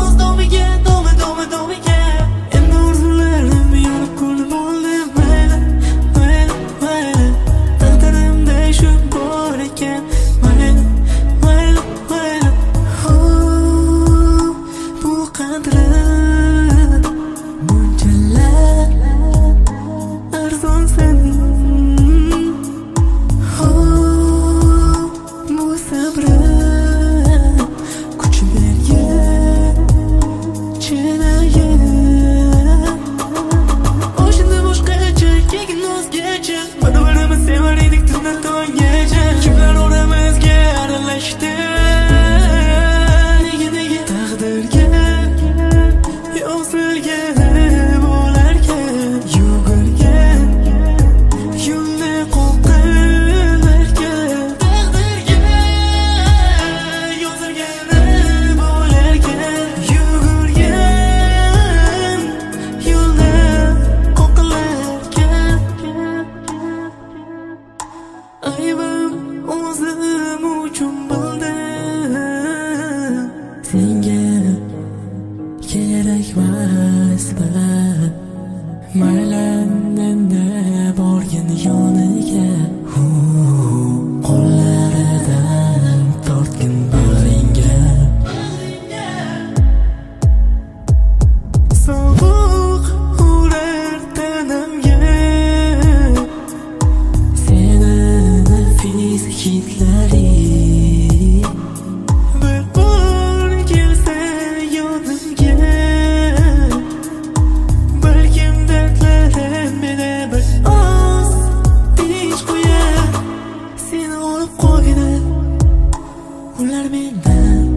oz domiga, domiga. Endi orzularim yonib ko'rib oldim. Mayli, taqdirimda shu bor ekan. Mayli. Bu qadri bunchalar arzon sening. Bu sabrim kuch bergan chinayam. O'shanda boshqacha keyin o'zgacha bir-birimizni sevar edik tundan tonggacha. Kimlar oramizga aralashdi? Nega taqdirga yozilgan bo'larkan. Yugurgan yo'lni qoqillarkan. Taqdirga yozilgan bo'larkan. Yugurgan yo'lni qoqillarkan. Aybim o'zim uchun bildim. Senga kerakmasman. Mayli endi borgin yoniga. Qo'llaridan tortgin bag'ringga. Sovuq urar tanamga. Seni nafis hidlaring bir bor kelsa yodimga. Balkim dardlarim meni bir oz tinch qo'yar. Seni olib qo'ydi ular mendan.